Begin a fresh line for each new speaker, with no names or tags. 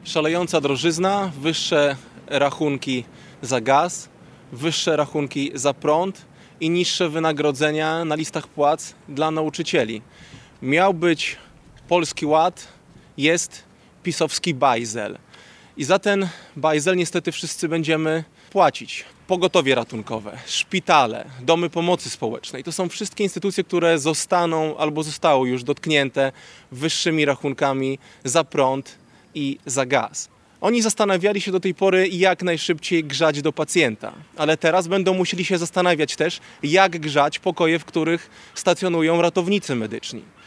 Szalejąca drożyzna, wyższe rachunki za gaz, wyższe rachunki za prąd i niższe wynagrodzenia na listach płac dla nauczycieli. Miał być Polski Ład, jest pisowski bajzel. I za ten bajzel niestety wszyscy będziemy płacić. Pogotowie ratunkowe, szpitale, domy pomocy społecznej. To są wszystkie instytucje, które zostaną albo zostały już dotknięte wyższymi rachunkami za prąd i za gaz. Oni zastanawiali się do tej pory, jak najszybciej grzać do pacjenta, ale teraz będą musieli się zastanawiać też, jak grzać pokoje, w których stacjonują ratownicy medyczni.